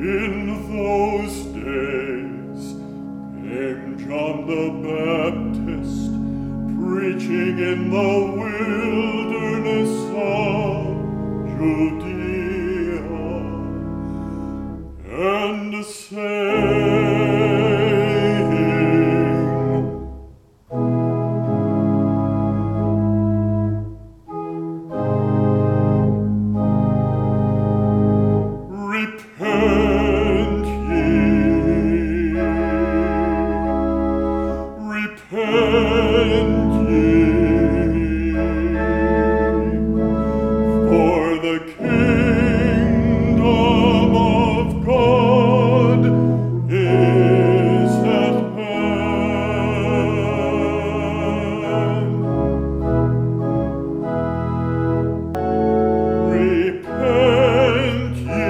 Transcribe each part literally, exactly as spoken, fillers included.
In those days came John the Baptist, preaching in the wilderness of Judea, and saying, Repent ye, repent ye, for the kingdom of God is at hand. Repent ye,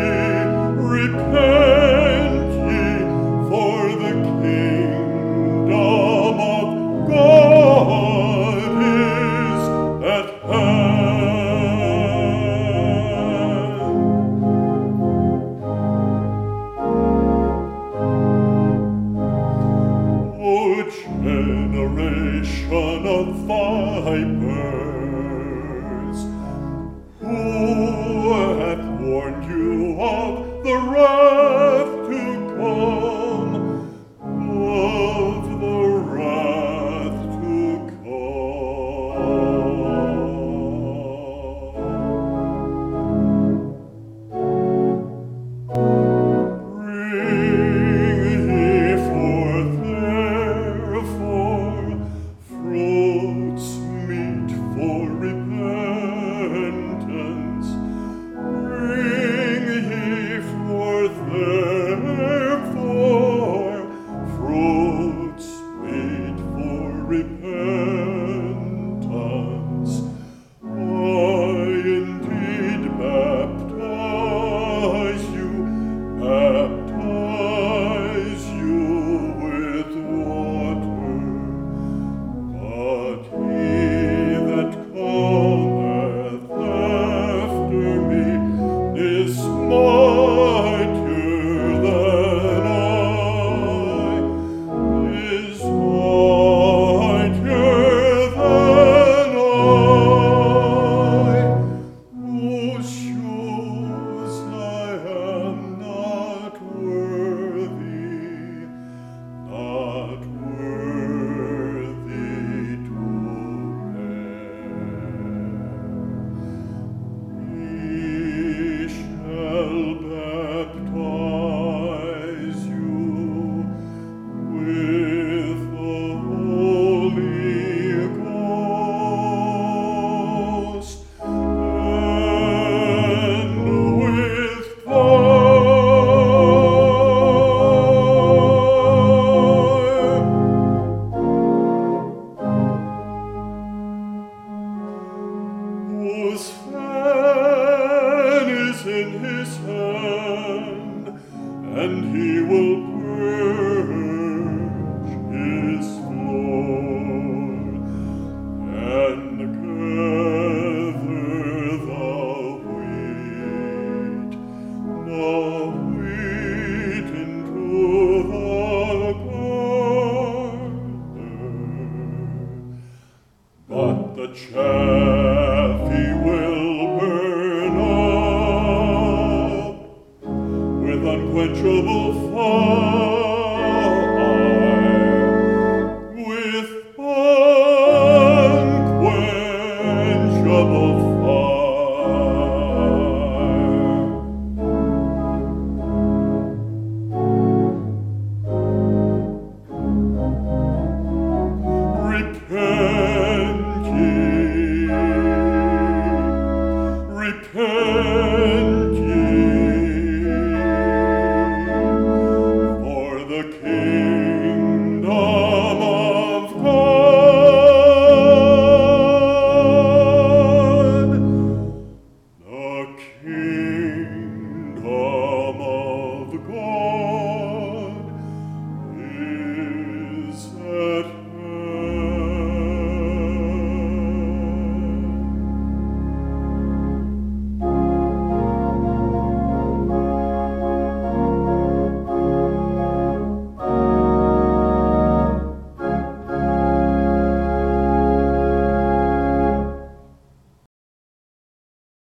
repent ye, for the kingdom of God is at hand. O generation of vipers, who hath warned you of the wrath to come, of the wrath to Bring ye forth therefore fruits meet for repentance. Bring ye forth therefore fruits meet for repentance. I indeed baptize you, baptize you with water, but he that cometh after me is mightier than I, is mightier than I, whose shoes I am not worthy, not worthy to bear. He shall baptize you with the Holy Ghost and with fire, whose fan is in his hand, and he will purge his floor and gather the wheat, the wheat into the garner, but the chaff he will burn up with unquenchable fire.